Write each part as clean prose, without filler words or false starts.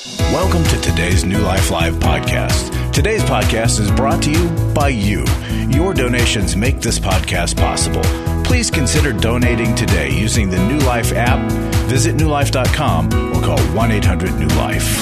Welcome to today's New Life Live podcast. Today's podcast is brought to you by you. Your donations make this podcast possible. Please consider donating today using the New Life app. Visit newlife.com or call 1-800-NEW-LIFE.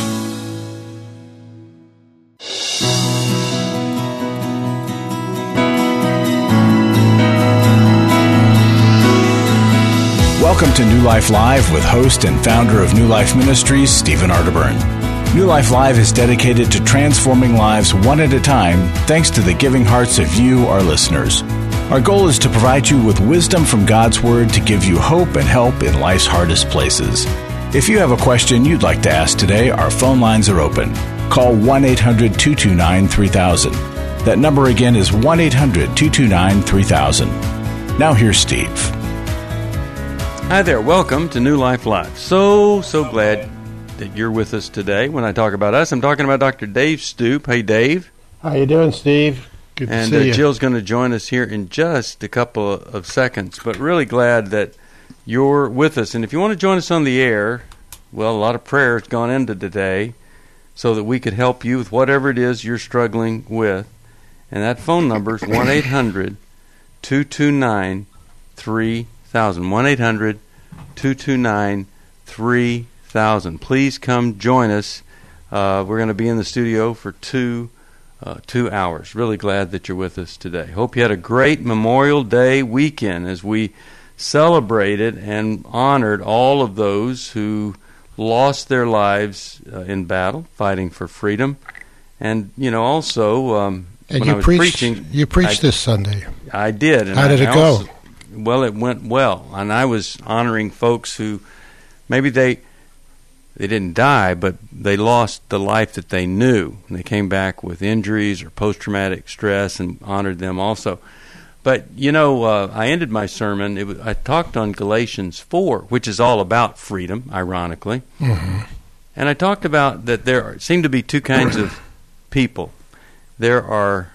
Welcome to New Life Live with host and founder of New Life Ministries, Stephen Arterburn. New Life Live is dedicated to transforming lives one at a time thanks to the giving hearts of you, our listeners. Our goal is to provide you with wisdom from God's Word to give you hope and help in life's hardest places. If you have a question you'd like to ask today, our phone lines are open. Call 1-800-229-3000. That number again is 1-800-229-3000. Now here's Steve. Hi there. Welcome to New Life Live. So glad that you're with us today. When I talk about us, I'm talking about Dr. Dave Stoop. Hey, Dave. How you doing, Steve? Good to see you. And Jill's going to join us here in just a couple of seconds, but really glad that you're with us. And if you want to join us on the air, well, a lot of prayer has gone into today so that we could help you with whatever it is you're struggling with. And that phone number is 1-800-229-3000. 1-800-229-3000. Please come join us. We're going to be in the studio for two hours. Really glad that you're with us today. Hope you had a great Memorial Day weekend as we celebrated and honored all of those who lost their lives in battle, fighting for freedom. And, also, and when you I was preaching... You preached this Sunday. I did. And How did it go? Well, it went well. And I was honoring folks who maybe they didn't die, but they lost the life that they knew. And they came back with injuries or post-traumatic stress and honored them also. But, I ended my sermon. I talked on Galatians 4, which is all about freedom, ironically. Mm-hmm. And I talked about that there seem to be two kinds of people. There are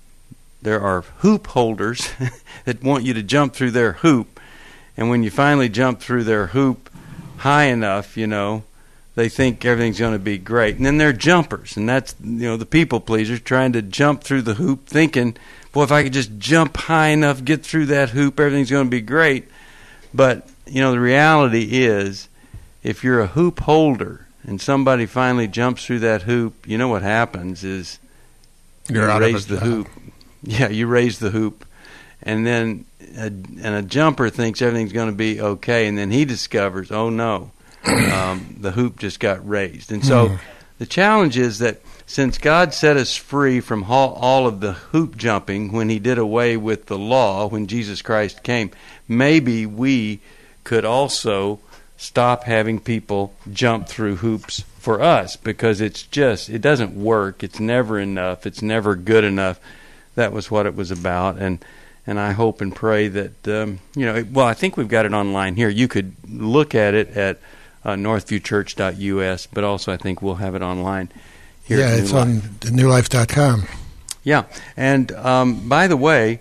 hoop holders that want you to jump through their hoop. And when you finally jump through their hoop high enough, they think everything's going to be great. And then there are jumpers, and that's, the people pleasers trying to jump through the hoop thinking, boy, if I could just jump high enough, get through that hoop, everything's going to be great. But, the reality is, if you're a hoop holder and somebody finally jumps through that hoop, what happens is you raise the hoop. Yeah, you raise the hoop, and then a jumper thinks everything's going to be okay, and then he discovers, oh no, the hoop just got raised. And so the challenge is that since God set us free from all of the hoop jumping when he did away with the law, when Jesus Christ came, maybe we could also stop having people jump through hoops for us, because it doesn't work. It's never enough. It's never good enough. That was what it was about, and I hope and pray that, I think we've got it online here. You could look at it at northviewchurch.us, but also I think we'll have it online here. Yeah, it's on newlife.com. Yeah, and by the way,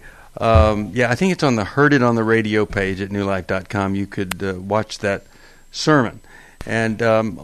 I think it's on the Heard It on the Radio page at newlife.com. You could watch that sermon. And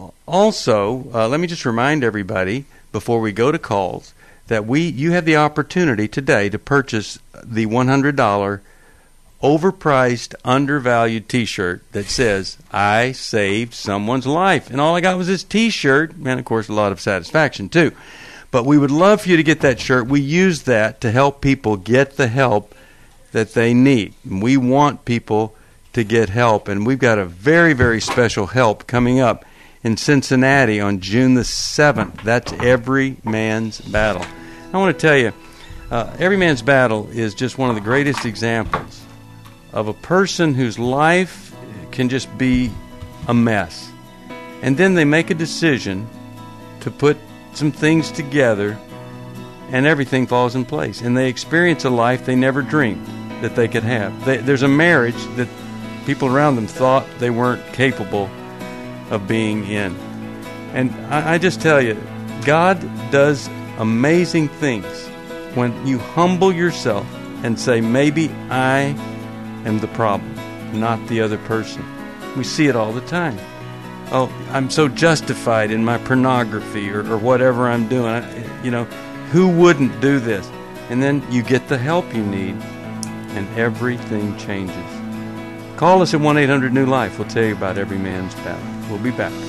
also, let me just remind everybody, before we go to calls, that you have the opportunity today to purchase the $100 overpriced, undervalued T-shirt that says, I saved someone's life. And all I got was this T-shirt, and of course a lot of satisfaction too. But we would love for you to get that shirt. We use that to help people get the help that they need. And we want people to get help. And we've got a very, very special help coming up in Cincinnati on June the 7th. That's Every Man's Battle. I want to tell you, Every Man's Battle is just one of the greatest examples of a person whose life can just be a mess. And then they make a decision to put some things together, and everything falls in place. And they experience a life they never dreamed that they could have. There's a marriage that people around them thought they weren't capable of being in. And I just tell you, God does amazing things when you humble yourself and say, maybe I am the problem, not the other person. We see it all the time. oh, I'm so justified in my pornography or whatever I'm doing. Who wouldn't do this? And then you get the help you need, and everything changes. Call us at 1-800-NEW-LIFE. We'll tell you about every man's battle. We'll be back.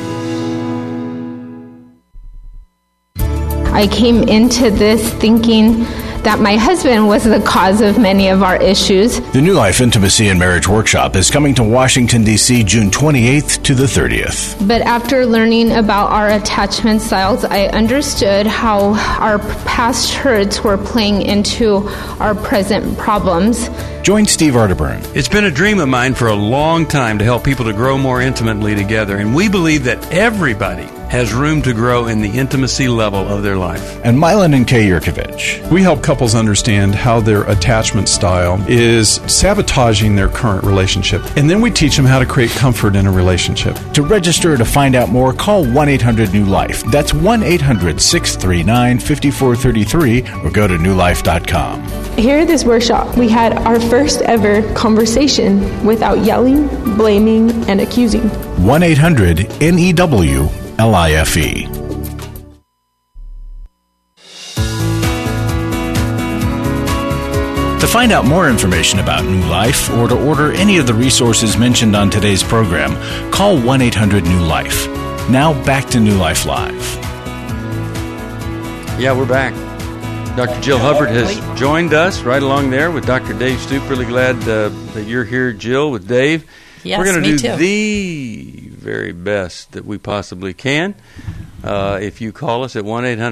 I came into this thinking that my husband was the cause of many of our issues. The New Life Intimacy and Marriage Workshop is coming to Washington, D.C. June 28th to the 30th. But after learning about our attachment styles, I understood how our past hurts were playing into our present problems. Join Steve Arterburn. It's been a dream of mine for a long time to help people to grow more intimately together, and we believe that everybody has room to grow in the intimacy level of their life. And Milan and Kay Yurkovich. We help couples understand how their attachment style is sabotaging their current relationship, and then we teach them how to create comfort in a relationship. To register or to find out more, call 1-800-NEW-LIFE. That's 1-800-639-5433 or go to newlife.com. Here at this workshop, we had our first ever conversation without yelling, blaming, and accusing. 1-800-NEW-LIFE. To find out more information about New Life or to order any of the resources mentioned on today's program, call 1-800-NEW-LIFE. Now back to New Life Live. Yeah, we're back. Dr. Jill Hubbard has joined us right along there with Dr. Dave Stoop. Really glad that you're here, Jill, with Dave. Yes, we're going to do too. the very best that we possibly can. If you call us at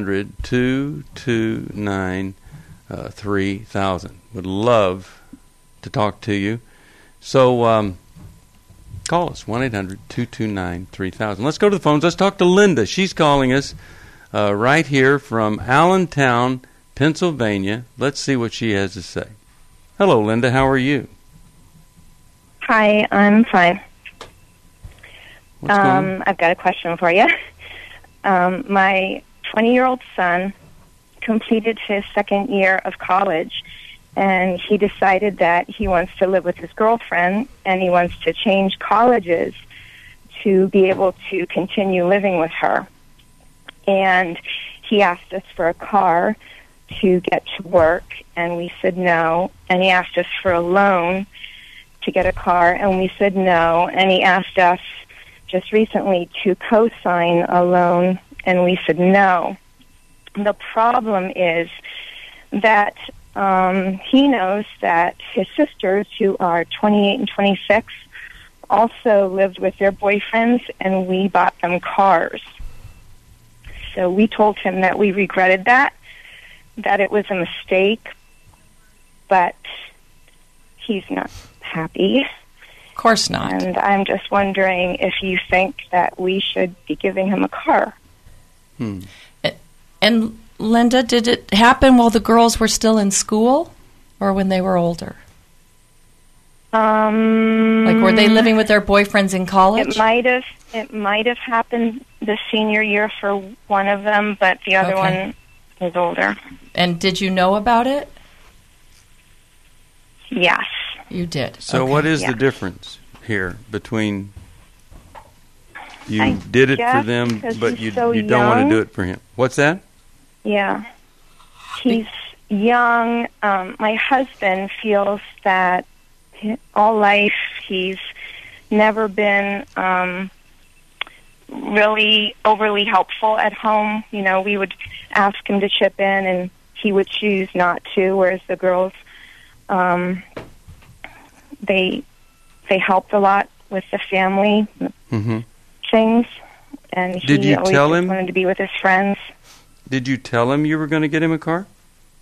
1-800-229-3000. Would love to talk to you. So call us, 1-800-229-3000. Let's go to the phones. Let's talk to Linda. She's calling us right here from Allentown, Pennsylvania. Let's see what she has to say. Hello, Linda. How are you? Hi, I'm fine. What's going on? I've got a question for you. My 20-year-old son completed his second year of college, and he decided that he wants to live with his girlfriend, and he wants to change colleges to be able to continue living with her. And he asked us for a car to get to work, and we said no. And he asked us for a loan to get a car, and we said no. And he asked us just recently to co-sign a loan, and we said no. The problem is that he knows that his sisters, who are 28 and 26, also lived with their boyfriends, and we bought them cars. So we told him that we regretted that it was a mistake, but he's not happy. Of course not. And I'm just wondering if you think that we should be giving him a car. And Linda, did it happen while the girls were still in school or when they were older? Like, were they living with their boyfriends in college? It might have happened the senior year for one of them, but the other one is older. And did you know about it? Yes. You did. So what is the difference here between you did it for them, but you don't want to do it for him? What's that? Yeah. He's young. My husband feels that all life he's never been really overly helpful at home. You know, we would ask him to chip in, and he would choose not to, whereas the girls, they helped a lot with the family things, and he always just wanted to be with his friends. Did you tell him you were going to get him a car?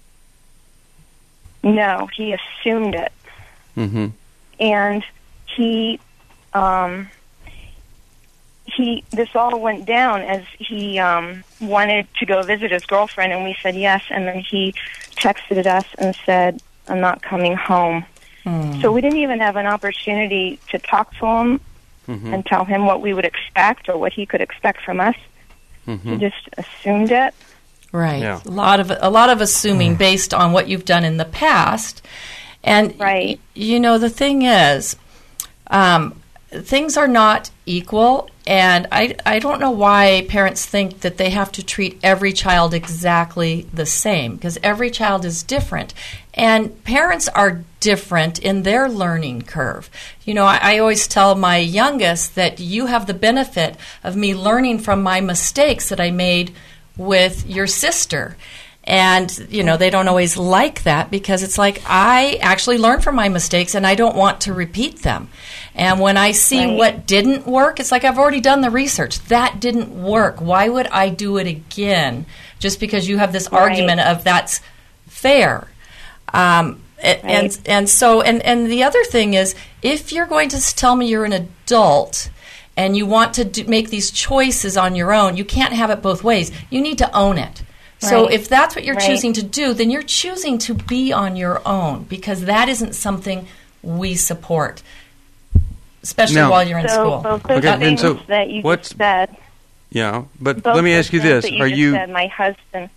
No, he assumed it. And he this all went down as he wanted to go visit his girlfriend, and we said yes, and then he texted us and said, I'm not coming home. So we didn't even have an opportunity to talk to him and tell him what we would expect or what he could expect from us. He just assumed it. Right. Yeah. A lot of assuming based on what you've done in the past. And you know, the thing is, things are not equal And I don't know why parents think that they have to treat every child exactly the same, because every child is different. And parents are different in their learning curve. You know, I always tell my youngest that you have the benefit of me learning from my mistakes that I made with your sister. And, you know, they don't always like that because it's like I actually learned from my mistakes and I don't want to repeat them. And when I see what didn't work, it's like I've already done the research. That didn't work. Why would I do it again just because you have this argument of that's fair? And so the other thing is, if you're going to tell me you're an adult and you want to make these choices on your own, you can't have it both ways. You need to own it. So if that's what you're choosing to do, then you're choosing to be on your own, because that isn't something we support, especially while you're in school. Both those things that you just said. Yeah, but let me ask you this: Are you? Said, my husband.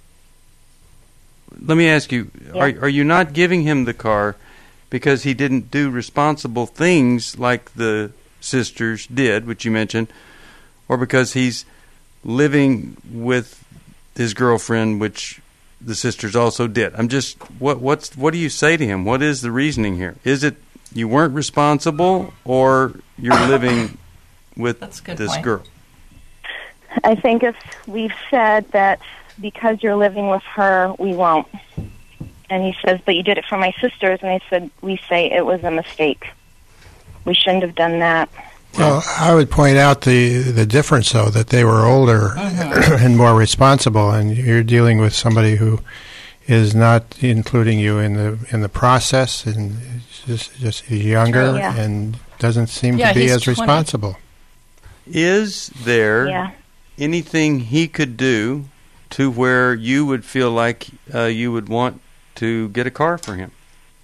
Let me ask you: Are you not giving him the car because he didn't do responsible things like the sisters did, which you mentioned, or because he's living with his girlfriend, which the sisters also did? I'm just what do you say to him? What is the reasoning here? Is it you weren't responsible, or you're living with this girl? I think if we've said that because you're living with her, we won't. And he says, but you did it for my sisters. And I said, we say it was a mistake. We shouldn't have done that. Well, I would point out the difference, though, that they were older and more responsible, and you're dealing with somebody who is not including you in the process, and just younger and doesn't seem to be as 20. Responsible. Is there anything he could do to where you would feel like you would want to get a car for him?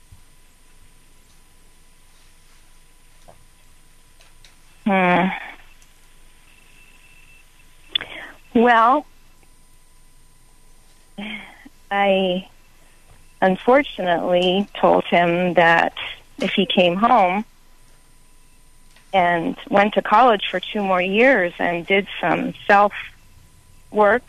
Well, I unfortunately told him that if he came home and went to college for 2 more years and did some self-work,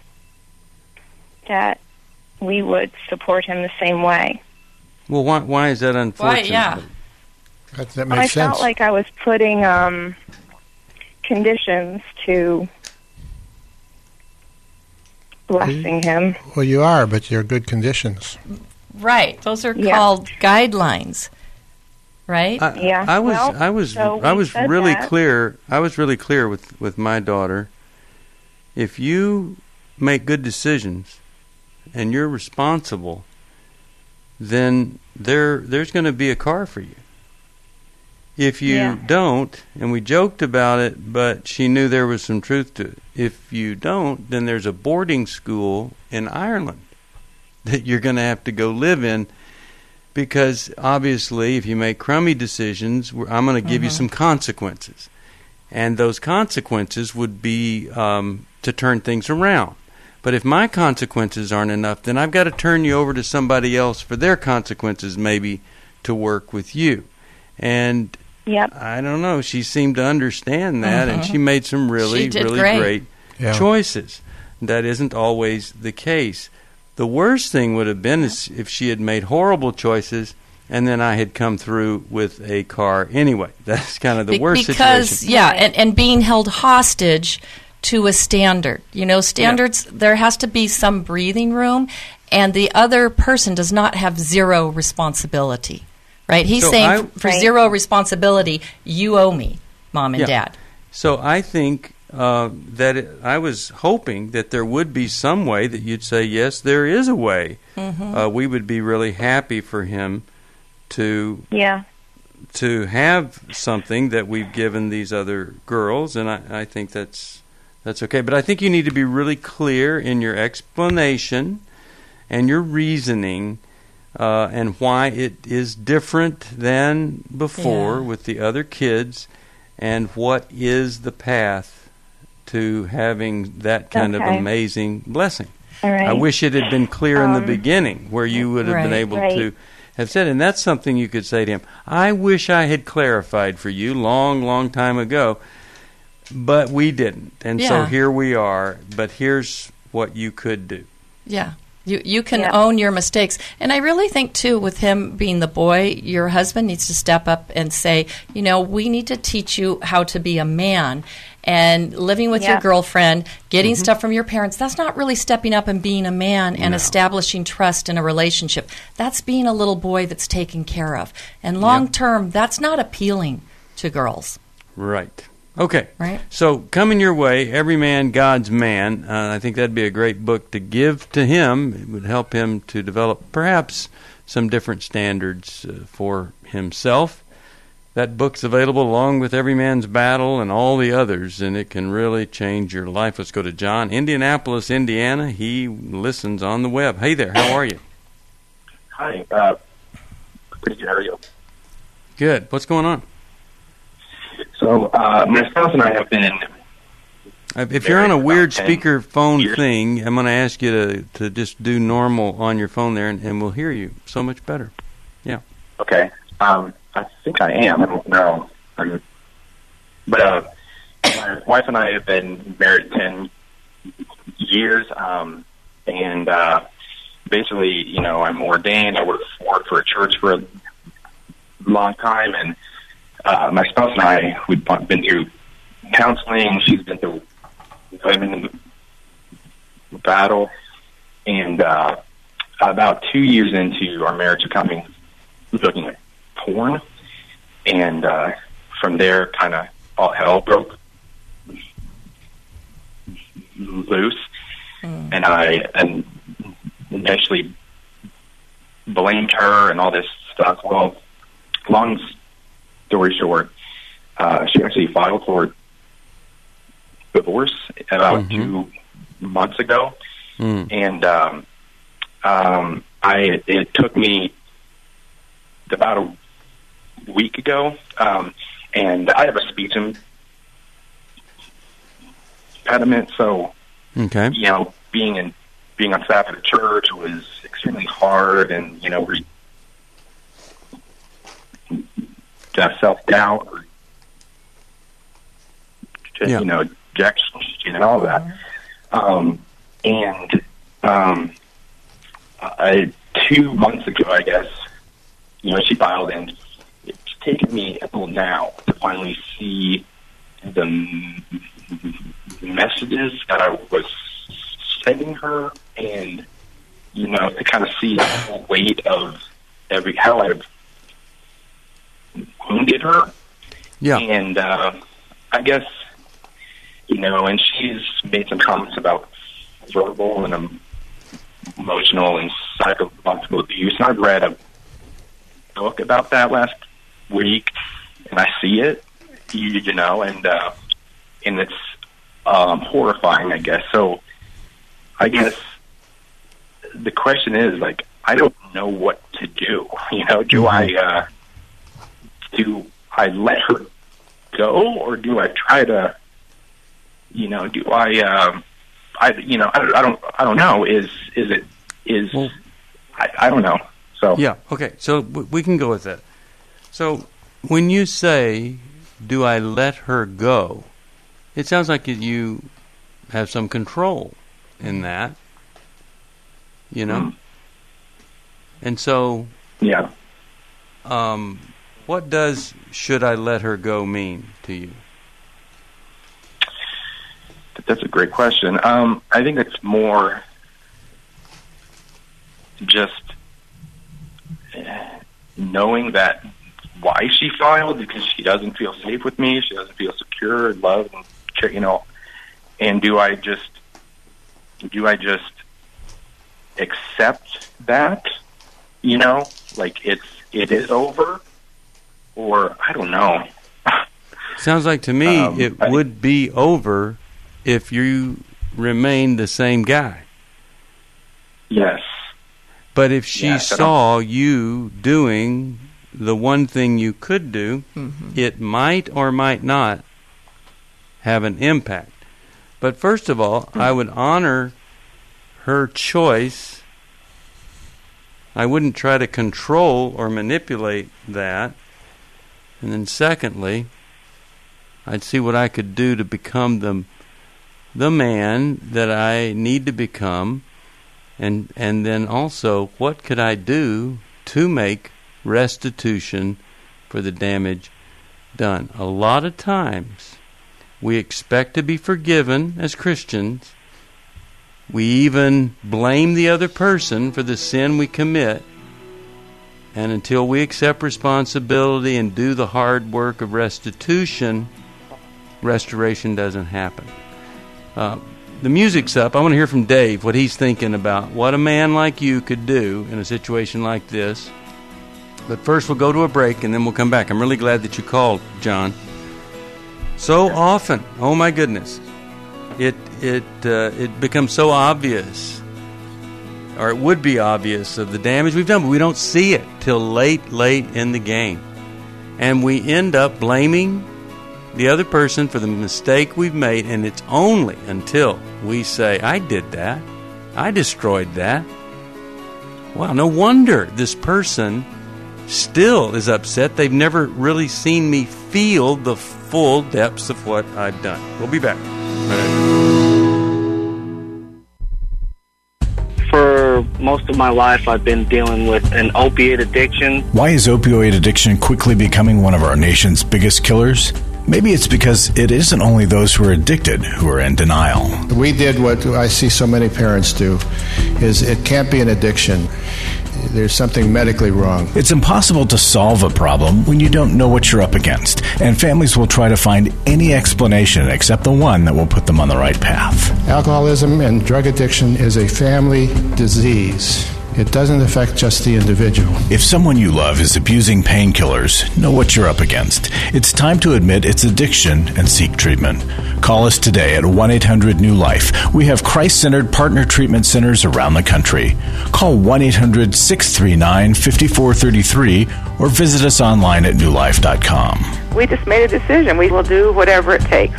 that we would support him the same way. Well, why is that unfortunate? Why, that makes sense. I felt like I was putting conditions to blessing him. Well, you are, but you're good conditions. Right. Those are called guidelines. Right? I was really clear. I was really clear with my daughter. If you make good decisions and you're responsible, then there's going to be a car for you. If you don't, and we joked about it, but she knew there was some truth to it. If you don't, then there's a boarding school in Ireland that you're going to have to go live in, because obviously if you make crummy decisions, I'm going to give you some consequences. And those consequences would be to turn things around. But if my consequences aren't enough, then I've got to turn you over to somebody else for their consequences maybe to work with you. And I don't know, she seemed to understand that, and she made some really great choices. That isn't always the case. The worst thing would have been is if she had made horrible choices and then I had come through with a car anyway. That's kind of the worst situation. And being held hostage to a standard. You know, standards, there has to be some breathing room, and the other person does not have zero responsibility. Right? He's saying for zero responsibility, you owe me, Mom and Dad. So I think I was hoping that there would be some way that you'd say, yes, there is a way. We would be really happy for him to have something that we've given these other girls, and I think that's okay. But I think you need to be really clear in your explanation and your reasoning, and why it is different than before with the other kids, and what is the path to having that kind of amazing blessing. I wish it had been clear in the beginning, where you would have been able to have said, and that's something you could say to him. I wish I had clarified for you long time ago. but we didn't. And so Yeah. here we are. But here's what you could do. Yeah. You can Yeah. own your mistakes. And I really think, too, with him being the boy, your husband needs to step up and say, we need to teach you how to be a man. And living with your Yeah. girlfriend, getting stuff from your parents, that's not really stepping up and being a man and establishing trust in a relationship. That's being a little boy that's taken care of. And long term, that's not appealing to girls. Right. Okay. Right. So, Coming Your Way, Every Man, God's Man. I think that'd be a great book to give to him. It would help him to develop perhaps some different standards for himself. That book's available along with Every Man's Battle and all the others, and it can really change your life. Let's go to John, Indianapolis, Indiana. He listens on the web. Hey there, how are you? Hi. Pretty good. How are you? Good. What's going on? So, my spouse and I have been... If you're on a weird about 10 speakerphone years. thing, I'm going to ask you to just do normal on your phone there, and we'll hear you so much better. Yeah. Okay. I think I am. I don't know. But my wife and I have been married 10 years, and basically, I'm ordained. I worked for a church for a long time, and my spouse and I, we've been through counseling. She's been through women battle, and about 2 years into our marriage, we caught me looking at porn, and from there, kind of all hell broke loose, and I initially blamed her and all this stuff. Well, long story short, she actually filed for divorce about 2 months ago, and it took me about a week ago, and I have a speech impediment, so Okay. being on staff at a church was extremely hard, and we self-doubt, or just, rejection and all that. And 2 months ago, I guess, she filed, and it's taken me until now to finally see the messages that I was sending her, and to kind of see the weight of how I've wounded her. Yeah. And I guess, and she's made some comments about verbal and emotional and psychological abuse. And I've read a book about that last week, and I see it, and it's horrifying, I guess. So I guess the question is, I don't know what to do. Do I let her go, or do I try to, do I don't know. I don't know. So Yeah, okay, so we can go with that. So when you say, do I let her go, it sounds like you have some control in that, And so, yeah. What does "should I let her go" mean to you? That's a great question. I think it's more just knowing that why she filed, because she doesn't feel safe with me, she doesn't feel secure and loved, and and do I just accept that, it is over, or I don't know. Sounds like to me it would be over if you remain the same guy. Yes. But if she saw you doing the one thing you could do, it might or might not have an impact. But first of all, I would honor her choice. I wouldn't try to control or manipulate that. And then secondly, I'd see what I could do to become the man that I need to become, and then also what could I do to make restitution for the damage done. A lot of times we expect to be forgiven as Christians. We even blame the other person for the sin we commit. And until we accept responsibility and do the hard work of restitution, restoration doesn't happen. The music's up. I want to hear from Dave what he's thinking about what a man like you could do in a situation like this. But first we'll go to a break and then we'll come back. I'm really glad that you called, John. So often, oh my goodness, it becomes so obvious, or it would be obvious, of the damage we've done, but we don't see it till late in the game. And we end up blaming the other person for the mistake we've made, and it's only until we say, I did that, I destroyed that. Wow, no wonder this person still is upset. They've never really seen me feel the full depths of what I've done. We'll be back. For most of my life, I've been dealing with an opiate addiction. Why is opioid addiction quickly becoming one of our nation's biggest killers? Maybe it's because it isn't only those who are addicted who are in denial. We did what I see so many parents do, is it can't be an addiction. There's something medically wrong. It's impossible to solve a problem when you don't know what you're up against, and families will try to find any explanation except the one that will put them on the right path. Alcoholism and drug addiction is a family disease. It doesn't affect just the individual. If someone you love is abusing painkillers, know what you're up against. It's time to admit it's addiction and seek treatment. Call us today at 1-800-NEW-LIFE. We have Christ-centered partner treatment centers around the country. Call 1-800-639-5433 or visit us online at newlife.com. We just made a decision. We will do whatever it takes.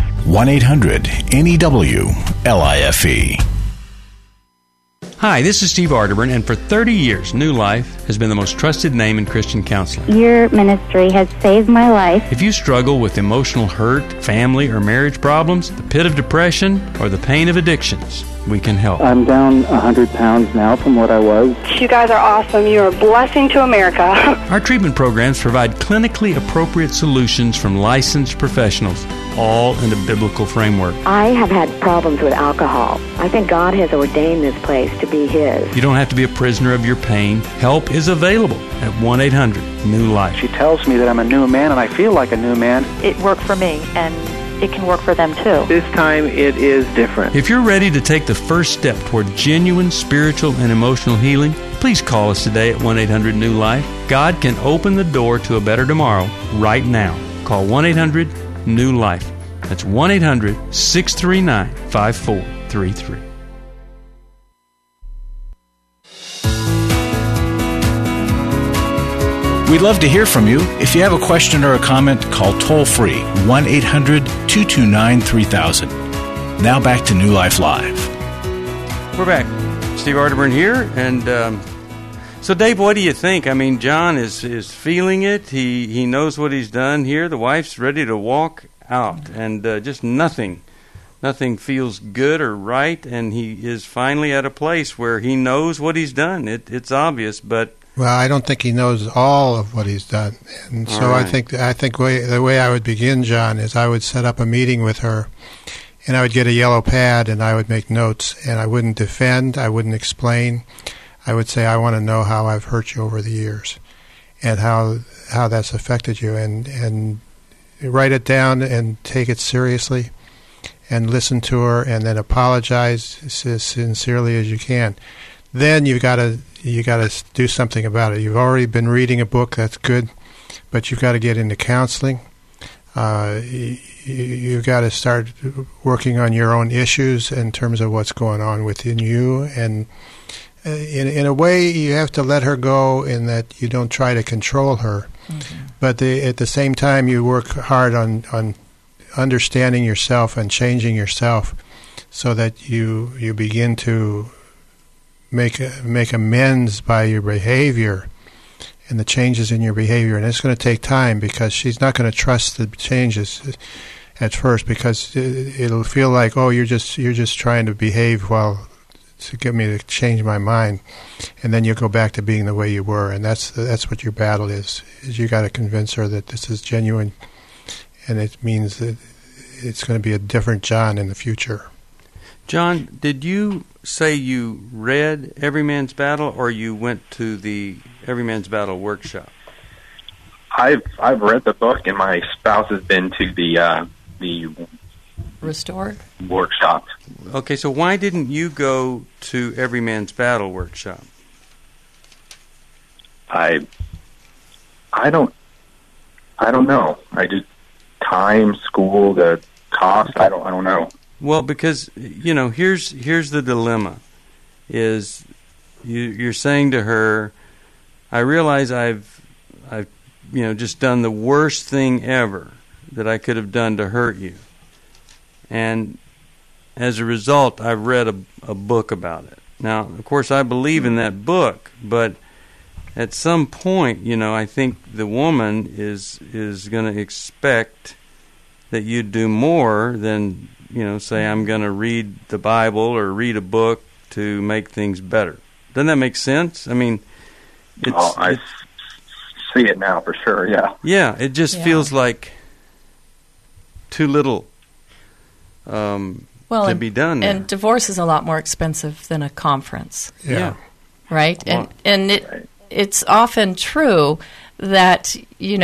1-800-NEW-LIFE. Hi, this is Steve Arterburn, and for 30 years, New Life has been the most trusted name in Christian counseling. Your ministry has saved my life. If you struggle with emotional hurt, family or marriage problems, the pit of depression, or the pain of addictions, we can help. I'm down 100 pounds now from what I was. You guys are awesome. You're a blessing to America. Our treatment programs provide clinically appropriate solutions from licensed professionals, all in a biblical framework. I have had problems with alcohol. I think God has ordained this place to be His. You don't have to be a prisoner of your pain. Help is available at 1-800-NEW-LIFE. She tells me that I'm a new man, and I feel like a new man. It worked for me, and it can work for them too. This time it is different. If you're ready to take the first step toward genuine spiritual and emotional healing, please call us today at 1-800-NEW-LIFE. God can open the door to a better tomorrow right now. Call 1-800-NEW-LIFE. That's 1-800-639-5433. We'd love to hear from you. If you have a question or a comment, call toll-free 1-800-229-3000. Now back to New Life Live. We're back. Steve Arterburn here. And so, Dave, what do you think? I mean, John is feeling it. He knows what he's done here. The wife's ready to walk out. And just nothing feels good or right. And he is finally at a place where he knows what he's done. It's obvious, but... Well, I don't think he knows all of what he's done, and so right. I think the way I would begin, John, is I would set up a meeting with her, and I would get a yellow pad, and I would make notes, and I wouldn't defend, I wouldn't explain. I would say, I want to know how I've hurt you over the years, and how that's affected you, and write it down and take it seriously, and listen to her, and then apologize as sincerely as you can. Then you got to do something about it. You've already been reading a book, that's good, but you've got to get into counseling. You've got to start working on your own issues in terms of what's going on within you, and in a way you have to let her go in that you don't try to control her, but at the same time you work hard on understanding yourself and changing yourself so that you begin to make amends by your behavior and the changes in your behavior. And it's going to take time because she's not going to trust the changes. at first, because it'll feel like, oh, you're just trying to behave to get me to change my mind, and then you'll go back to being the way you were, and that's what your battle is you got to convince her that this is genuine, and it means that it's going to be a different John in the future. John, did you say you read Every Man's Battle, or you went to the Every Man's Battle workshop? I've read the book, and my spouse has been to the Restored workshop. Okay, so why didn't you go to Every Man's Battle workshop? I don't know. I just time, school, the cost. I don't know. Well, because here's the dilemma: is you're saying to her, I realize I've just done the worst thing ever that I could have done to hurt you. And as a result, I've read a book about it. Now, of course, I believe in that book, but at some point, I think the woman is going to expect that you do more than, say, I'm going to read the Bible or read a book to make things better. Doesn't that make sense? I mean, I see it now for sure, yeah. Yeah, it just feels like too little to be done there. And divorce is a lot more expensive than a conference. Yeah. Right? And it's often true that,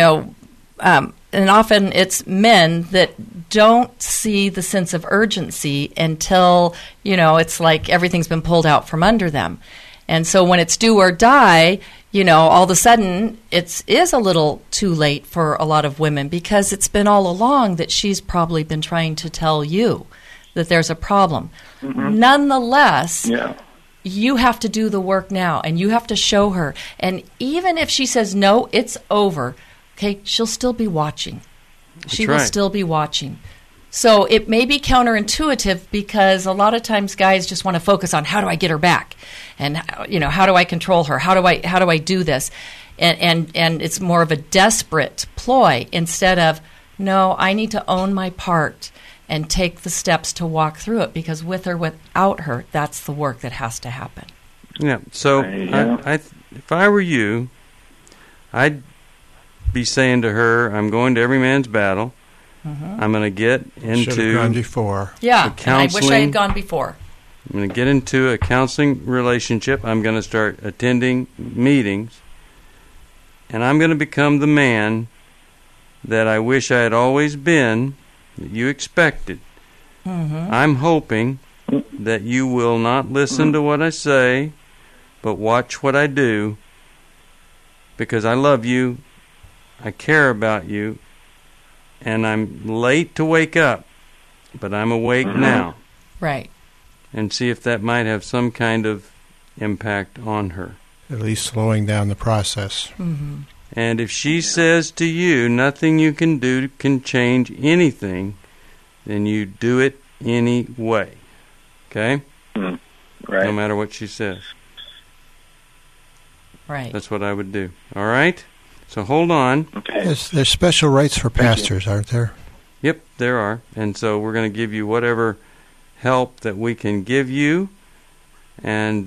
and often it's men that don't see the sense of urgency until, it's like everything's been pulled out from under them. And so when it's do or die, all of a sudden it is a little too late for a lot of women, because it's been all along that she's probably been trying to tell you that there's a problem. Mm-hmm. Nonetheless, you have to do the work now, and you have to show her. And even if she says, no, it's over, okay, she'll still be watching. She will still be watching. So it may be counterintuitive, because a lot of times guys just want to focus on how do I get her back, and how do I control her? How do I do this? And it's more of a desperate ploy instead of, no, I need to own my part and take the steps to walk through it, because with or without her, that's the work that has to happen. Yeah. So if I were you, I'd be saying to her, I'm going to Every Man's Battle. Mm-hmm. I'm going to get into... Should have gone before. Yeah, and I wish I had gone before. I'm going to get into a counseling relationship. I'm going to start attending meetings. And I'm going to become the man that I wish I had always been, that you expected. Mm-hmm. I'm hoping that you will not listen to what I say, but watch what I do, because I love you, I care about you, and I'm late to wake up, but I'm awake now. Right. And see if that might have some kind of impact on her. At least slowing down the process. Mm-hmm. And if she says to you, nothing you can do can change anything, then you do it anyway. Okay? Right. No matter what she says. Right. That's what I would do. All right? So hold on. Okay. There's special rights for pastors, aren't there? Yep, there are. And so we're going to give you whatever help that we can give you. And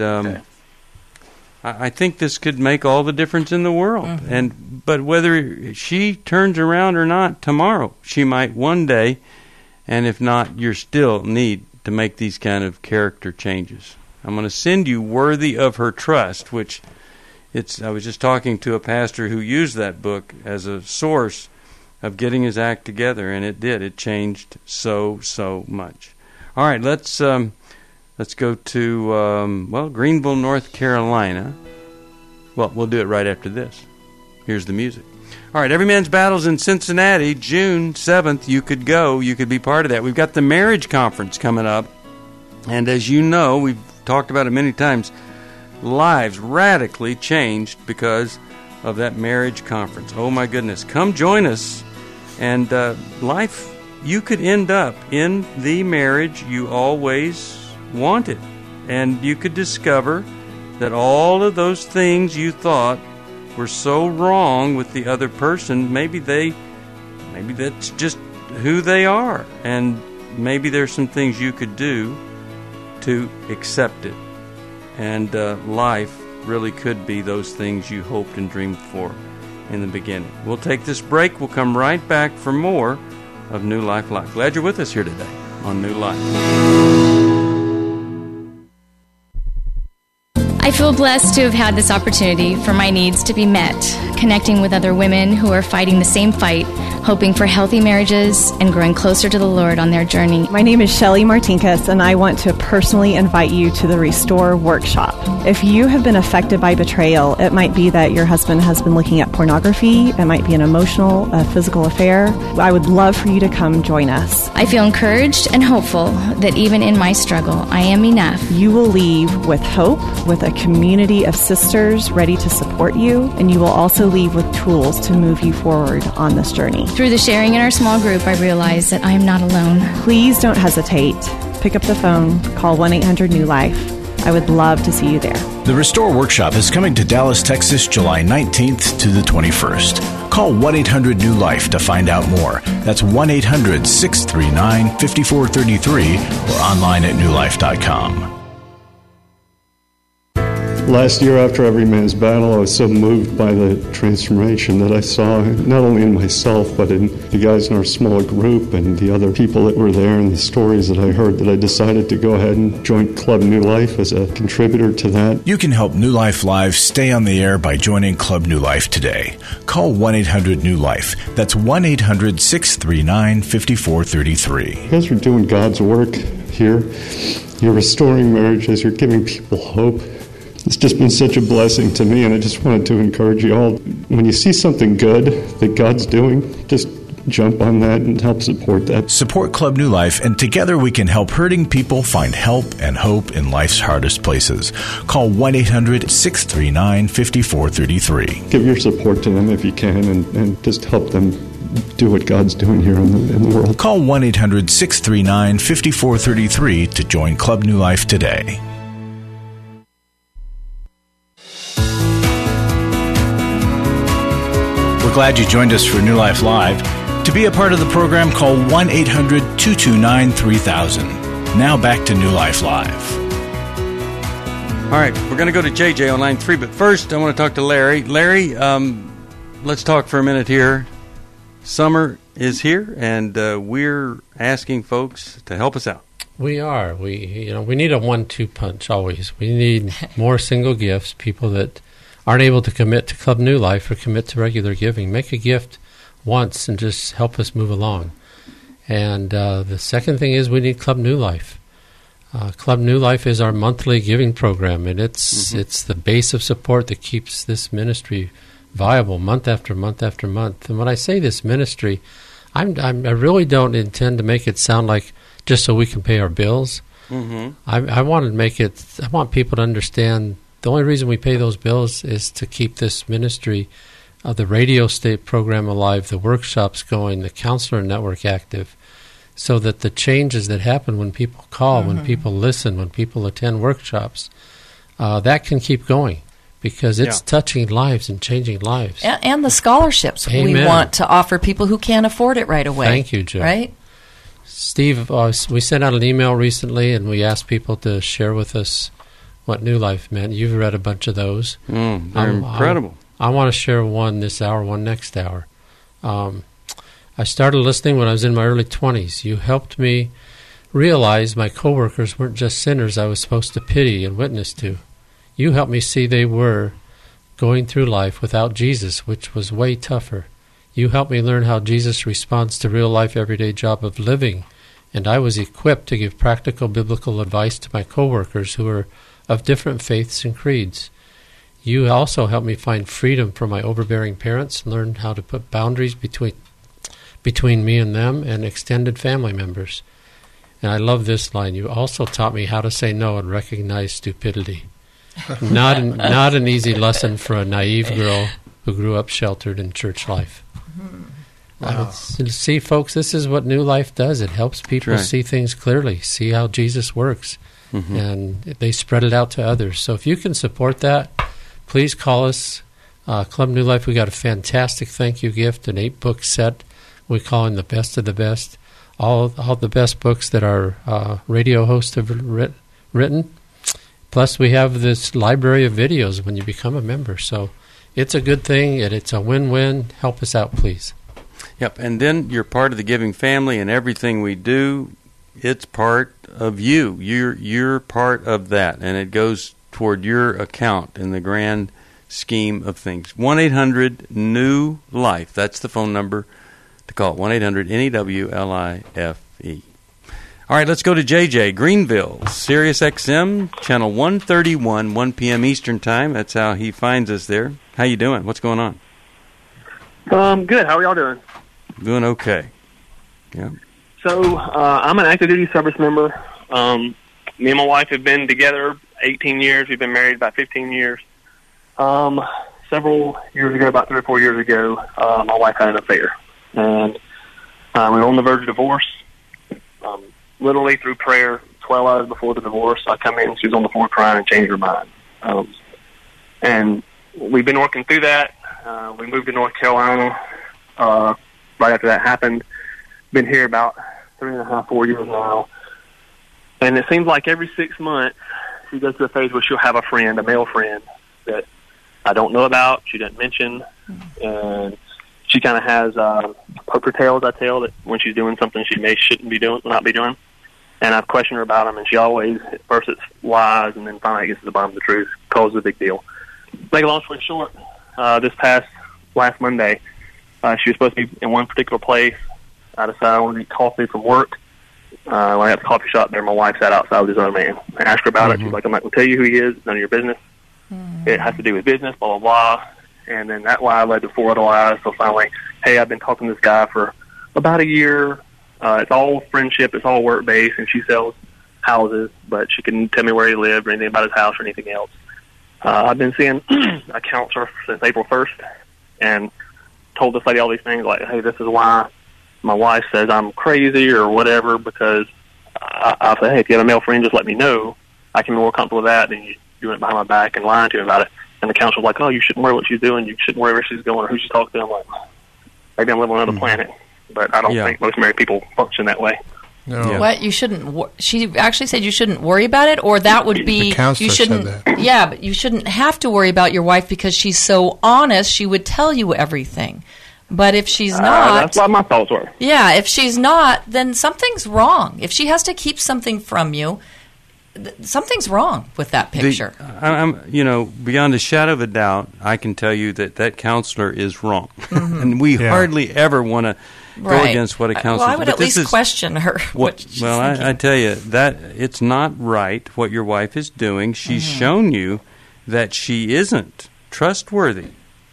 I think this could make all the difference in the world. Mm-hmm. But whether she turns around or not tomorrow, she might one day. And if not, you still need to make these kind of character changes. I'm going to send you Worthy of Her Trust, which I was just talking to a pastor who used that book as a source of getting his act together, and it did. It changed so much. All right, let's go to, Greenville, North Carolina. Well, we'll do it right after this. Here's the music. All right, Every Man's Battle's in Cincinnati, June 7th. You could go. You could be part of that. We've got the marriage conference coming up. And as you know, we've talked about it many times, lives radically changed because of that marriage conference. Oh, my goodness. Come join us. And life, you could end up in the marriage you always wanted. And you could discover that all of those things you thought were so wrong with the other person, maybe that's just who they are. And maybe there's some things you could do to accept it. And life really could be those things you hoped and dreamed for in the beginning. We'll take this break. We'll come right back for more of New Life Live. Glad you're with us here today on New Life. I feel blessed to have had this opportunity for my needs to be met, connecting with other women who are fighting the same fight, hoping for healthy marriages and growing closer to the Lord on their journey. My name is Shelly Martinkus, and I want to personally invite you to the Restore Workshop. If you have been affected by betrayal, it might be that your husband has been looking at pornography, it might be an emotional, physical affair. I would love for you to come join us. I feel encouraged and hopeful that even in my struggle, I am enough. You will leave with hope, with a community of sisters ready to support you, and you will also leave with tools to move you forward on this journey. Through the sharing in our small group, I realize that I am not alone. Please don't hesitate. Pick up the phone, call 1-800-NEW-LIFE. I would love to see you there. The Restore Workshop is coming to Dallas, Texas, July 19th to the 21st. Call 1-800-NEW-LIFE to find out more. That's 1-800-639-5433 or online at newlife.com. Last year, after Every Man's Battle, I was so moved by the transformation that I saw not only in myself, but in the guys in our small group and the other people that were there and the stories that I heard, that I decided to go ahead and join Club New Life as a contributor to that. You can help New Life Live stay on the air by joining Club New Life today. Call 1-800-NEW-LIFE. That's 1-800-639-5433. You guys are doing God's work here. You're restoring marriages. You're giving people hope. It's just been such a blessing to me, and I just wanted to encourage you all. When you see something good that God's doing, just jump on that and help support that. Support Club New Life, and together we can help hurting people find help and hope in life's hardest places. Call 1-800-639-5433. Give your support to them if you can, and just help them do what God's doing here in the world. Call 1-800-639-5433 to join Club New Life today. Glad you joined us for New Life Live. To be a part of the program, call 1-800-229-3000. Now back to New Life Live. All right, we're going to go to JJ on line 3, but first I want to talk to Larry. Larry, let's talk for a minute here. Summer is here, and we're asking folks to help us out. We are. We need a 1-2 punch always. We need more single gifts, people that aren't able to commit to Club New Life or commit to regular giving. Make a gift once and just help us move along. And the second thing is we need Club New Life. Club New Life is our monthly giving program, and it's the base of support that keeps this ministry viable month after month after month. And when I say this ministry, I really don't intend to make it sound like just so we can pay our bills. I want people to understand the only reason we pay those bills is to keep this ministry, the radio state program alive, the workshops going, the counselor network active, so that the changes that happen when people call, when people listen, when people attend workshops, that can keep going, because it's touching lives and changing lives. And the scholarships we want to offer people who can't afford it right away. Thank you, Joe. Right? Steve, we sent out an email recently, and we asked people to share with us what New Life meant. You've read a bunch of those. They're incredible. I want to share one this hour, one next hour. I started listening when I was in my early 20s. You helped me realize my coworkers weren't just sinners I was supposed to pity and witness to. You helped me see they were going through life without Jesus, which was way tougher. You helped me learn how Jesus responds to real-life, everyday job of living, and I was equipped to give practical biblical advice to my coworkers who are of different faiths and creeds. You also helped me find freedom from my overbearing parents and learn how to put boundaries between me and them and extended family members. And I love this line. You also taught me how to say no and recognize stupidity. Not an easy lesson for a naive girl who grew up sheltered in church life. Wow. See, folks, this is what New Life does. It helps people see things clearly, see how Jesus works. And they spread it out to others. So if you can support that, please call us. Club New Life, we got a fantastic thank you gift, an 8-book set We call him the best of the best. All the best books that our radio hosts have written. Plus, we have this library of videos when you become a member. So it's a good thing, and it's a win-win. Help us out, please. Yep, and then you're part of the Giving family, and everything we do, it's part of you. You're part of that, and it goes toward your account in the grand scheme of things. 1-800-NEW-LIFE. That's the phone number to call. 1-800-NEWLIFE. All right, let's go to JJ, Greenville, Sirius XM, channel 131, 1 p.m. Eastern Time. That's how he finds us there. How you doing? What's going on? Good. How are y'all doing? Doing okay. Yeah. So, I'm an active duty service member. Me and my wife have been together 18 years. We've been married about 15 years. Several years ago, about 3 or 4 years ago, my wife had an affair. And we were on the verge of divorce. Literally through prayer, 12 hours before the divorce, I come in, she was on the floor crying and changed her mind. And we've been working through that. We moved to North Carolina right after that happened. Been here about 3.5, 4 years now. And it seems like every 6 months, she goes to a phase where she'll have a friend, a male friend, that I don't know about, she didn't mention. And she kind of has poker tales, I tell, that when she's doing something she shouldn't be doing, not be doing. And I've questioned her about them, and she always, at first it's lies, and then finally gets to the bottom of the truth, causes a big deal. Make a long story short, this past last Monday, she was supposed to be in one particular place. I decided I wanted to eat coffee from work. When I got to the coffee shop there, my wife sat outside with this other man. I asked her about it. She's like, I'm not going to tell you who he is. It's none of your business. It has to do with business, blah, blah, blah. And then that lie led to 4 other lies. So finally, hey, I've been talking to this guy for about a year. It's all friendship. It's all work-based, and she sells houses, but she couldn't tell me where he lived or anything about his house or anything else. I've been seeing a counselor since April 1st and told this lady all these things like, hey, this is why my wife says I'm crazy or whatever, because I say, hey, if you have a male friend, just let me know. I can be more comfortable with that than you doing it behind my back and lying to me about it. And the counselor's like, oh, you shouldn't worry what she's doing. You shouldn't worry where she's going or who she's talking to. I'm like, maybe I'm living on another planet. But I don't think most married people function that way. No. Yeah. What? You shouldn't... she actually said you shouldn't worry about it? Or that would be... The counselor you shouldn't, said that. Yeah, but you shouldn't have to worry about your wife because she's so honest, she would tell you everything. But if she's not... That's what my thoughts were. Yeah, if she's not, then something's wrong. If she has to keep something from you, something's wrong with that picture. Beyond a shadow of a doubt, I can tell you that counselor is wrong. And we hardly ever want to go against what a counselor... Well, I would at least question her. I tell you, that it's not right what your wife is doing. She's shown you that she isn't trustworthy.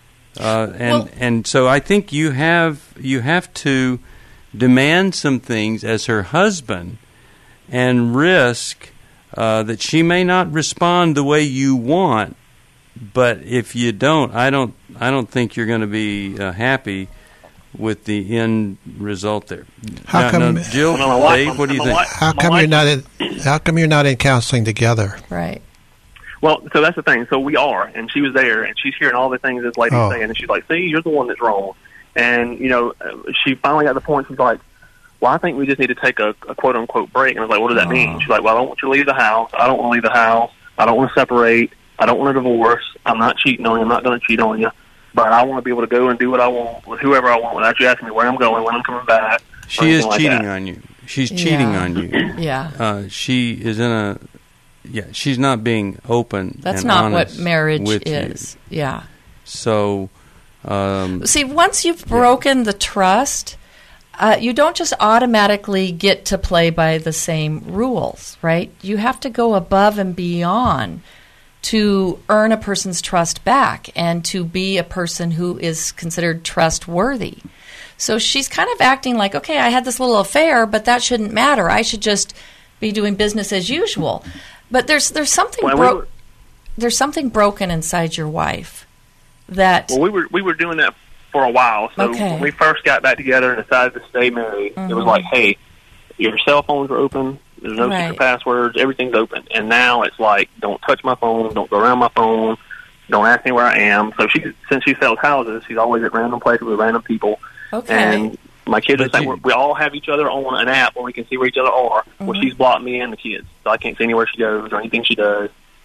And so I think you have to demand some things as her husband and risk that she may not respond the way you want, but if you don't, I don't think you're going to be happy with the end result there. Jill, Dave, what do you think? How come you're not in counseling together? Right. Well, so that's the thing. So we are, and she was there, and she's hearing all the things this lady's saying, and she's like, see, you're the one that's wrong. And, she finally got the point, she's like, well, I think we just need to take a quote-unquote break. And I was like, what does that mean? She's like, well, I don't want you to leave the house. I don't want to leave the house. I don't want to separate. I don't want a divorce. I'm not cheating on you. I'm not going to cheat on you. But I want to be able to go and do what I want with whoever I want without you asking me where I'm going, when I'm coming back. She is cheating on you. She's cheating on you. Yeah. She is in a... Yeah, she's not being open. That's and not honest what marriage with is. You. Yeah. So, see, once you've broken the trust, you don't just automatically get to play by the same rules, right? You have to go above and beyond to earn a person's trust back and to be a person who is considered trustworthy. So she's kind of acting like, okay, I had this little affair, but that shouldn't matter. I should just be doing business as usual. But there's something there's something broken inside your wife that... Well, we were doing that for a while. So when we first got back together and decided to stay married, it was like, hey, your cell phones are open. There's no secret passwords. Everything's open. And now it's like, don't touch my phone. Don't go around my phone. Don't ask me where I am. So since she sells houses, she's always at random places with random people. Okay. And My kids are saying we all have each other on an app where we can see where each other are. Well, she's blocked me and the kids, so I can't see anywhere she goes or anything she does.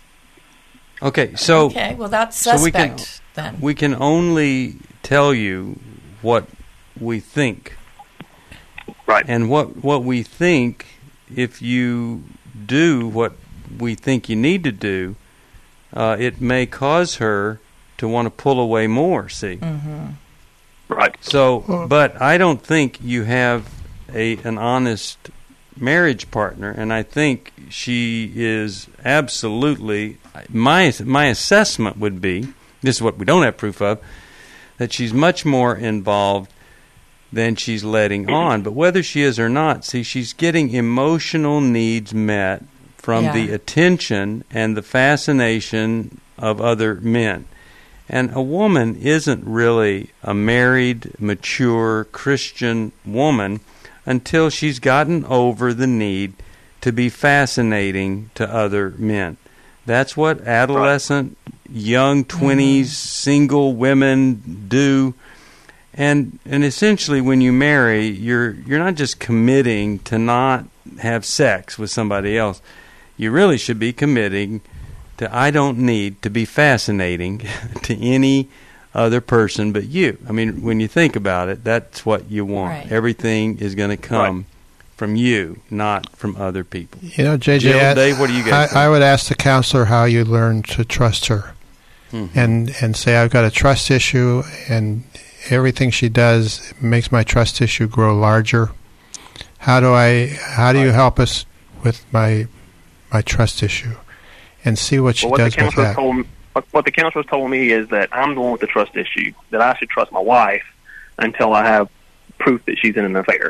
Okay, so well, that's suspect. Then we can only tell you what we think, right? And what we think, if you do what we think you need to do, it may cause her to want to pull away more. See. Mm-hmm. Right. So, but I don't think you have an honest marriage partner, and I think she is absolutely. My assessment would be, this is what we don't have proof of, that she's much more involved than she's letting on. But whether she is or not, see, she's getting emotional needs met from the attention and the fascination of other men. And a woman isn't really a married, mature Christian woman until she's gotten over the need to be fascinating to other men. That's what adolescent, young 20s, single women do. And essentially when you marry, you're not just committing to not have sex with somebody else. You really should be committing to, I don't need to be fascinating to any other person but you. I mean, when you think about it, that's what you want. Right. Everything is going to come from you, not from other people. You know, JJ, Jill, Dave, what do you guys think? I would ask the counselor how you learn to trust her, and say, I've got a trust issue, and everything she does makes my trust issue grow larger. How do you help us with my trust issue? And see what she does with that. What the counselor told me is that I'm the one with the trust issue, that I should trust my wife until I have proof that she's in an affair.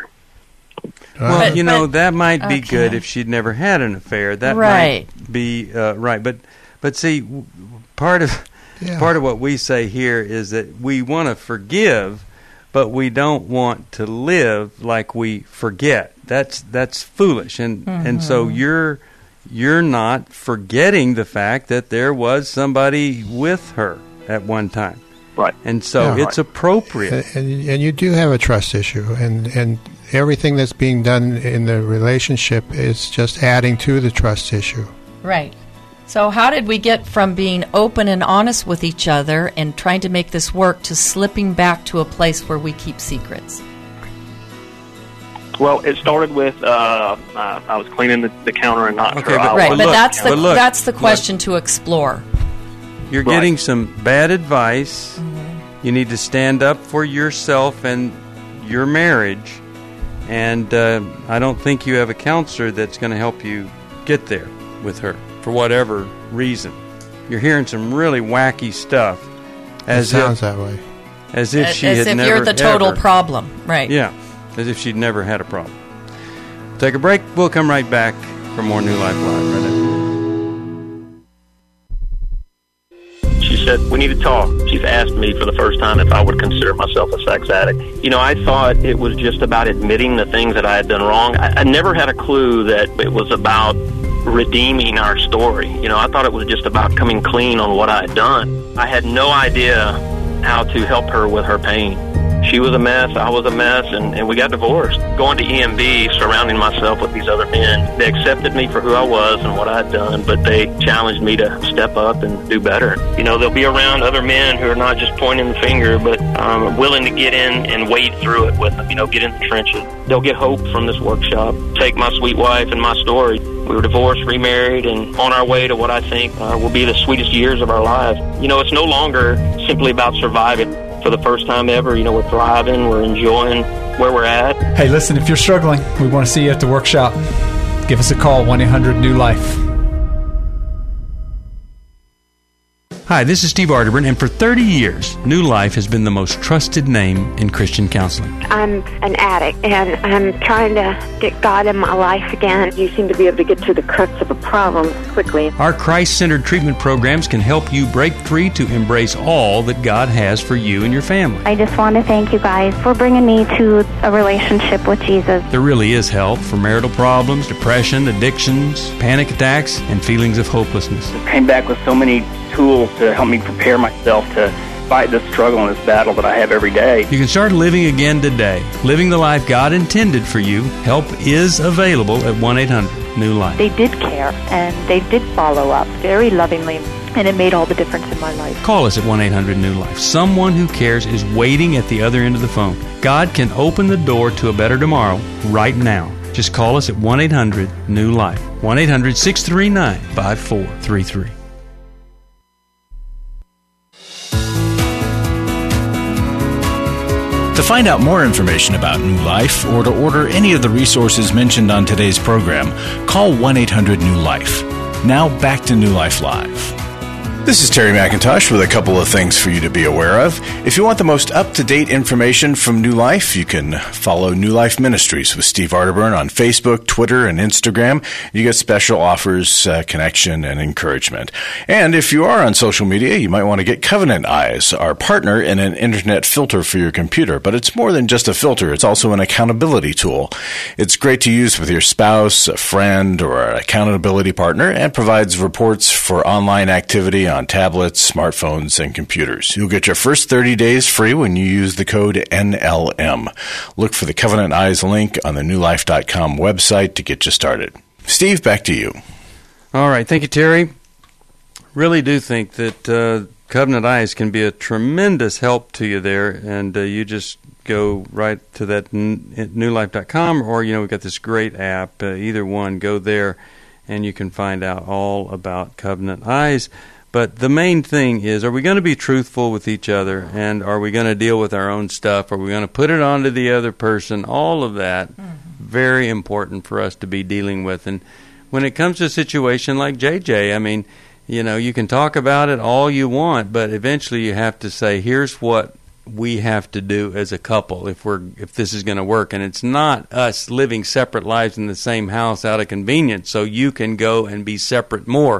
Well, that might be good if she'd never had an affair. That might be right. But see, part of what we say here is that we want to forgive, but we don't want to live like we forget. That's foolish, and so you're not forgetting the fact that there was somebody with her at one time. Right. And so it's appropriate. And you do have a trust issue, and everything that's being done in the relationship is just adding to the trust issue. Right. So how did we get from being open and honest with each other and trying to make this work to slipping back to a place where we keep secrets? Well, it started with I was cleaning the counter and not sure. That's the question to explore. You're getting some bad advice. You need to stand up for yourself and your marriage. And I don't think you have a counselor that's going to help you get there with her for whatever reason. You're hearing some really wacky stuff. Sounds that way. As if she had never. As if you're the total problem, right? Yeah. As if she'd never had a problem. Take a break. We'll come right back for more New Life Live. Right after. She said, we need to talk. She's asked me for the first time if I would consider myself a sex addict. You know, I thought it was just about admitting the things that I had done wrong. I never had a clue that it was about redeeming our story. You know, I thought it was just about coming clean on what I had done. I had no idea how to help her with her pain. She was a mess, I was a mess, and we got divorced. Going to EMB, surrounding myself with these other men, they accepted me for who I was and what I had done, but they challenged me to step up and do better. You know, they'll be around other men who are not just pointing the finger, but willing to get in and wade through it with them, you know, get in the trenches. They'll get hope from this workshop. Take my sweet wife and my story. We were divorced, remarried, and on our way to what I think will be the sweetest years of our lives. You know, it's no longer simply about surviving. For the first time ever, you know, we're thriving, we're enjoying where we're at. Hey, listen, if you're struggling, we want to see you at the workshop. Give us a call, 1-800-NEW-LIFE. Hi, this is Steve Arterburn, and for 30 years, New Life has been the most trusted name in Christian counseling. I'm an addict, and I'm trying to get God in my life again. You seem to be able to get to the crux of a problem quickly. Our Christ-centered treatment programs can help you break free to embrace all that God has for you and your family. I just want to thank you guys for bringing me to a relationship with Jesus. There really is help for marital problems, depression, addictions, panic attacks, and feelings of hopelessness. I came back with so many tools to help me prepare myself to fight this struggle and this battle that I have every day. You can start living again today, living the life God intended for you. Help is available at 1-800-NEW-LIFE. They did care, and they did follow up very lovingly, and it made all the difference in my life. Call us at 1-800-NEW-LIFE. Someone who cares is waiting at the other end of the phone. God can open the door to a better tomorrow right now. Just call us at 1-800-NEW-LIFE. 1-800-639-5433. To find out more information about New Life or to order any of the resources mentioned on today's program, call 1-800-NEW-LIFE. Now back to New Life Live. This is Terry McIntosh with a couple of things for you to be aware of. If you want the most up-to-date information from New Life, you can follow New Life Ministries with Steve Arterburn on Facebook, Twitter, and Instagram. You get special offers, connection, and encouragement. And if you are on social media, you might want to get Covenant Eyes, our partner in an internet filter for your computer. But it's more than just a filter. It's also an accountability tool. It's great to use with your spouse, a friend, or an accountability partner, and provides reports for online activity on tablets, smartphones, and computers. You'll get your first 30 days free when you use the code NLM. Look for the Covenant Eyes link on the newlife.com website to get you started. Steve, back to you. All right. Thank you, Terry. Really do think that Covenant Eyes can be a tremendous help to you there, and you just go right to that newlife.com, or, we've got this great app. Either one, go there, and you can find out all about Covenant Eyes. But the main thing is, are we going to be truthful with each other, and are we going to deal with our own stuff? Are we going to put it on to the other person? All of that, very important for us to be dealing with. And when it comes to a situation like JJ, I mean, you can talk about it all you want, but eventually you have to say, here's what we have to do as a couple if this is going to work. And it's not us living separate lives in the same house out of convenience so you can go and be separate more.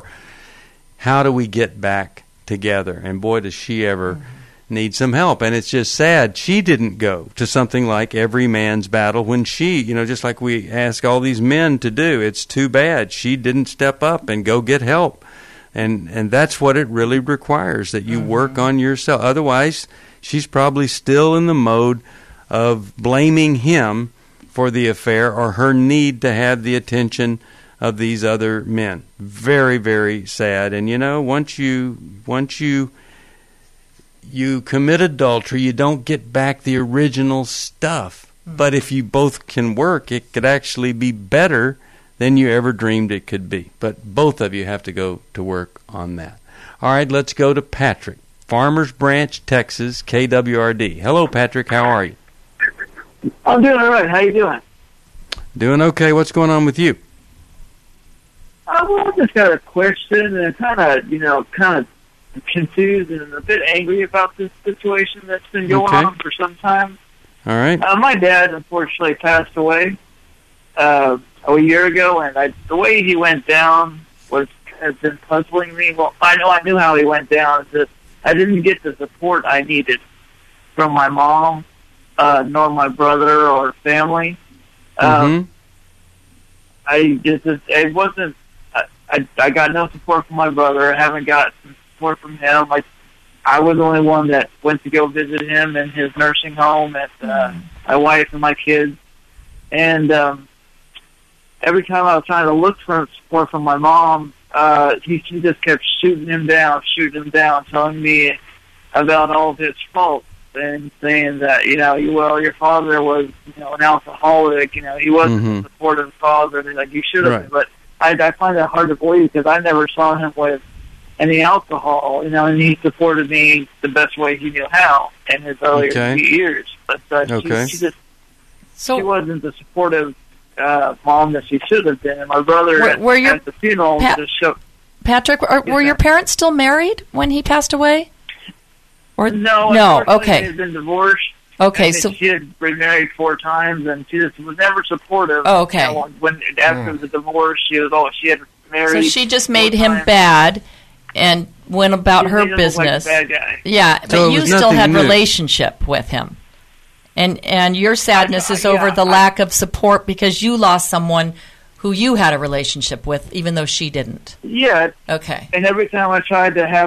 How do we get back together? And boy, does she ever need some help. And it's just sad she didn't go to something like Every Man's Battle when she, just like we ask all these men to do. It's too bad she didn't step up and go get help. And that's what it really requires, that you work on yourself. Otherwise, she's probably still in the mode of blaming him for the affair or her need to have the attention of these other men. Very, very sad. And once you commit adultery, you don't get back the original stuff. But if you both can work, it could actually be better than you ever dreamed it could be. But both of you have to go to work on that. All right, let's go to Patrick, Farmers Branch, Texas, KWRD. Hello, Patrick. How are you? I'm doing all right. How you doing? Doing okay. What's going on with you? I just got a question, and kind of confused and a bit angry about this situation that's been going on for some time. All right. My dad, unfortunately, passed away a year ago, and the way he went down has been puzzling me. Well, I knew how he went down. That I didn't get the support I needed from my mom, nor my brother or family. It wasn't. I got no support from my brother. I haven't got support from him. I was the only one that went to go visit him in his nursing home, and my wife and my kids. And every time I was trying to look for support from my mom, she just kept shooting him down, telling me about all of his faults and saying that, your father was, an alcoholic, he wasn't a supportive father, and you should have been. But I find that hard to believe because I never saw him with any alcohol, and he supported me the best way he knew how in his earlier few years. But she wasn't the supportive mom that she should have been. And my brother at the funeral just showed. Patrick, were your parents still married when he passed away? Or no. Okay, they had been divorced. Okay, so she had remarried 4 times, and she just was never supportive. Oh, okay. When after the divorce, she had married. So she just made him bad and went about her business. Like a bad guy. Yeah, but you still had relationship with him, and your sadness is over the lack of support because you lost someone who you had a relationship with, even though she didn't. Yeah. Okay. And every time I tried to have that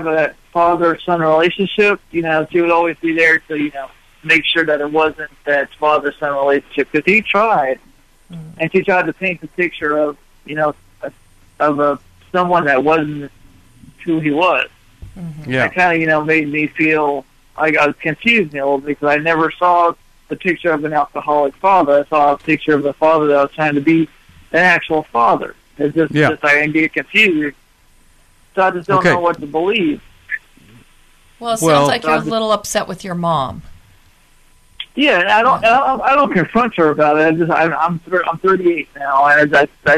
father-son relationship. You know, she would always be there to, you know, make sure that it wasn't that father-son relationship, because he tried, and she tried to paint the picture of, you know, someone that wasn't who he was. Yeah. That kind of, you know, made me feel like I was confused a little bit, because I never saw the picture of an alcoholic father. I saw a picture of a father that was trying to be an actual father. It's just I get confused. So I just don't know what to believe. Well, it sounds like you're a little upset with your mom. Yeah, I don't confront her about it. I'm 38 now, and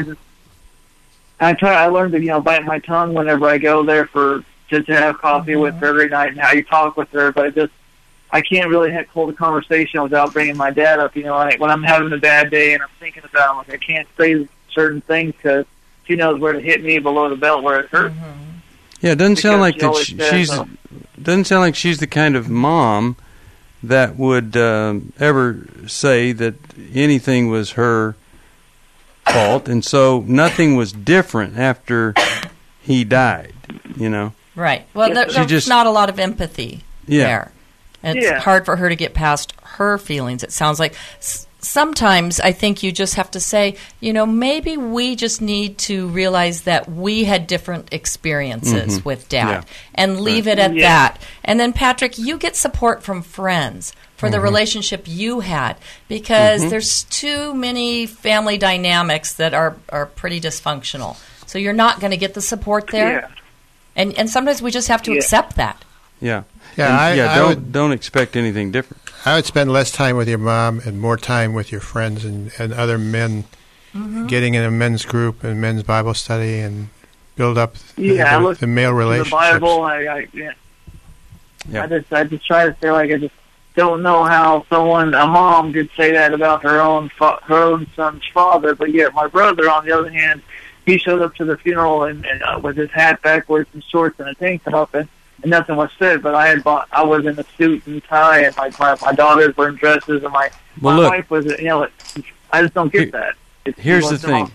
I learned to, you know, bite my tongue whenever I go there to have coffee with her every night, and how you talk with her. But I can't really hold a conversation without bringing my dad up. You know, when I'm having a bad day and I'm thinking about him, like, I can't say certain things because she knows where to hit me below the belt where it hurts. Yeah, it doesn't sound like she's the kind of mom that would ever say that anything was her fault, and so nothing was different after he died, you know. Right. Well, there's not a lot of empathy there. It's hard for her to get past her feelings. It sounds like sometimes I think you just have to say, you know, maybe we just need to realize that we had different experiences with Dad and leave it at that. And then, Patrick, you get support from friends for the relationship you had, because there's too many family dynamics that are pretty dysfunctional. So you're not going to get the support there. And sometimes we just have to accept that. Yeah. Yeah, don't expect anything different. I would spend less time with your mom and more time with your friends and other men, getting in a men's group and men's Bible study and build up the male relationships. The Bible, I just try to say, like, I just don't know how a mom could say that about her own son's father, but yet my brother, on the other hand, he showed up to the funeral and with his hat backwards and shorts and a tank top, and nothing was said. But I was in a suit and tie, and my daughters were in dresses, and my wife was, you know, I just don't get that. Here's the thing.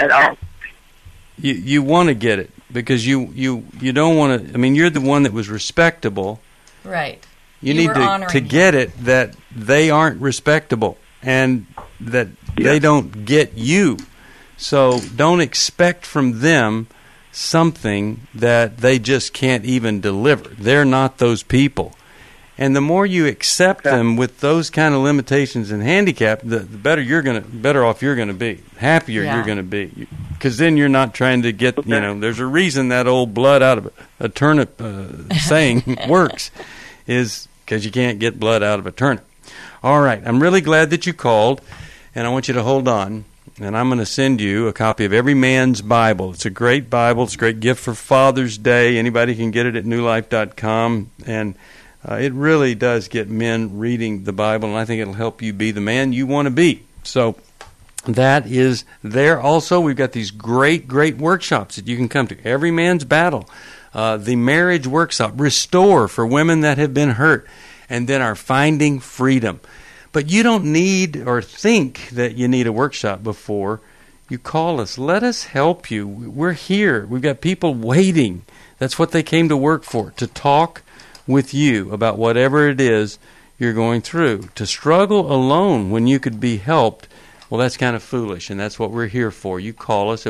You want to get it because you don't want to. I mean, you're the one that was respectable, right? You need to get it that they aren't respectable and that they don't get you. So don't expect from them something that they just can't even deliver. They're not those people. And the more you accept them with those kind of limitations and handicap, the better off you're going to be, happier you're going to be. Because then you're not trying to get, you know, there's a reason that old blood out of a turnip saying works, is because you can't get blood out of a turnip. All right, I'm really glad that you called, and I want you to hold on. And I'm going to send you a copy of Every Man's Bible. It's a great Bible. It's a great gift for Father's Day. Anybody can get it at newlife.com. And it really does get men reading the Bible, and I think it'll help you be the man you want to be. So that is there. Also, we've got these great workshops that you can come to. Every Man's Battle, the Marriage Workshop, Restore for women that have been hurt, and then our Finding Freedom. But you don't need or think that you need a workshop before you call us. Let us help you. We're here. We've got people waiting. That's what they came to work for, to talk with you about whatever it is you're going through. To struggle alone when you could be helped, well, that's kind of foolish, and that's what we're here for. You call us at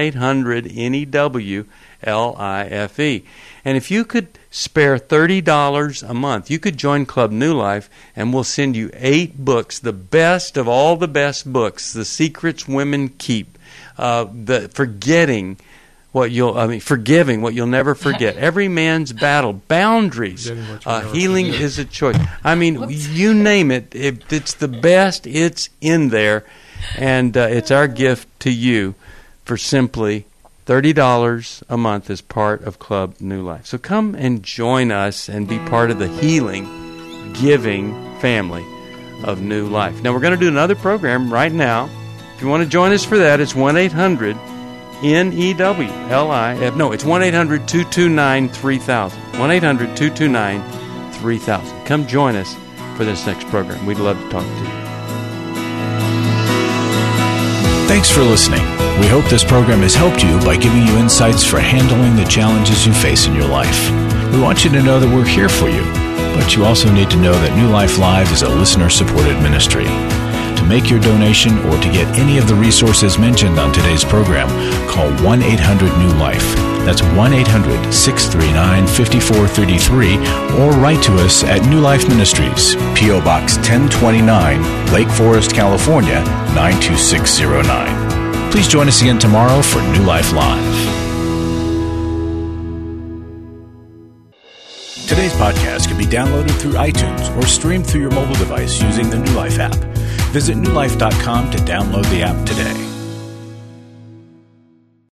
1-800-NEW-LIFE. And if you could spare $30 a month, you could join Club New Life, and we'll send you 8 books, the best of all the best books, The Secrets Women Keep, Forgiving what you'll never forget, Every Man's Battle, Boundaries, Healing is a Choice. I mean, you name it, it's the best, it's in there, and it's our gift to you for simply $30 a month as part of Club New Life. So come and join us and be part of the healing, giving family of New Life. Now, we're going to do another program right now. If you want to join us for that, it's 1-800-NEWLIFE. No, it's 1-800-229-3000. 1-800-229-3000. Come join us for this next program. We'd love to talk to you. Thanks for listening. We hope this program has helped you by giving you insights for handling the challenges you face in your life. We want you to know that we're here for you, but you also need to know that New Life Live is a listener-supported ministry. To make your donation or to get any of the resources mentioned on today's program, call 1-800-NEW-LIFE. That's 1-800-639-5433, or write to us at New Life Ministries, P.O. Box 1029, Lake Forest, California, 92609. Please join us again tomorrow for New Life Live. Today's podcast can be downloaded through iTunes or streamed through your mobile device using the New Life app. Visit newlife.com to download the app today.